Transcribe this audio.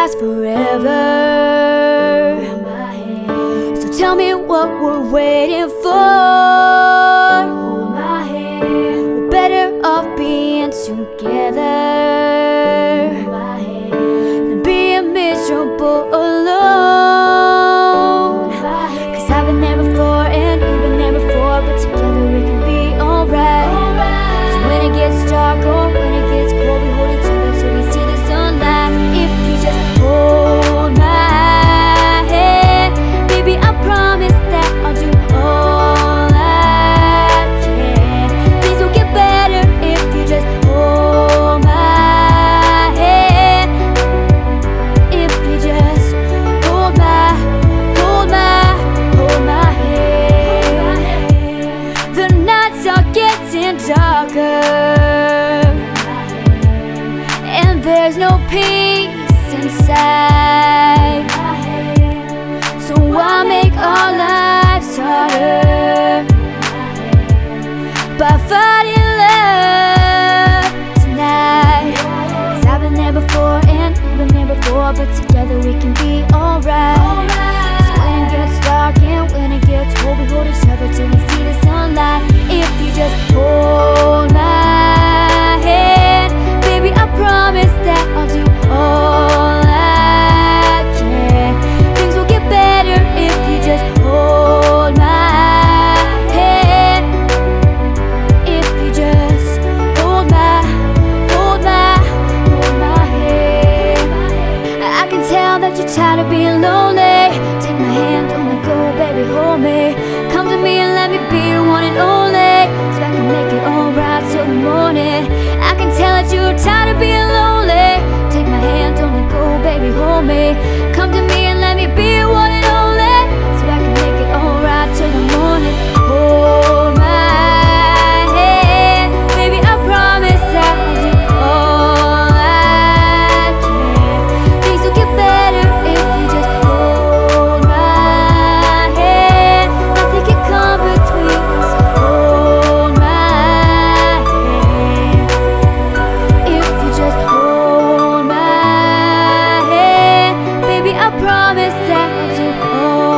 last forever. So tell me what we're waiting for. Hold my hand. We're better off being together than being miserable alone. 'Cause I've been there before and you've been there before, but together we can be alright. So when it gets dark or when it gets cold, we hold each other till we see the sunlight. If you just hold my hand, baby, I promise that I'll do all I can. Things will get better if you just hold my hand. If you just hold my hand. The nights are getting darker and there's no peace inside. So why make our lives harder by fighting love tonight? 'Cause I've been there before and you've been there before, but together we can be alright. So when it gets dark and when it gets cold, we hold each other till we see the sunlight. If you just hold my hand, baby, I promise that I'll do all I can. Things will get better if you just hold my hand. If you just hold my hand. I can tell that you're tired of being lonely. Take my hand, don't let go, baby, hold me. Come to me and let me be your one and only, so I can make it alright till the morning. I can tell that you're tired of being lonely. Take my hand, don't let go, baby, hold me. Come to me and let me be your one and only, so I can make it alright till the morning. Hold my hand, baby, I promise that I'll do all I can. Things will get better if you just hold my hand. Nothing can come between us. Hold my hand. If you just hold my hand, baby, I promise that I'll do all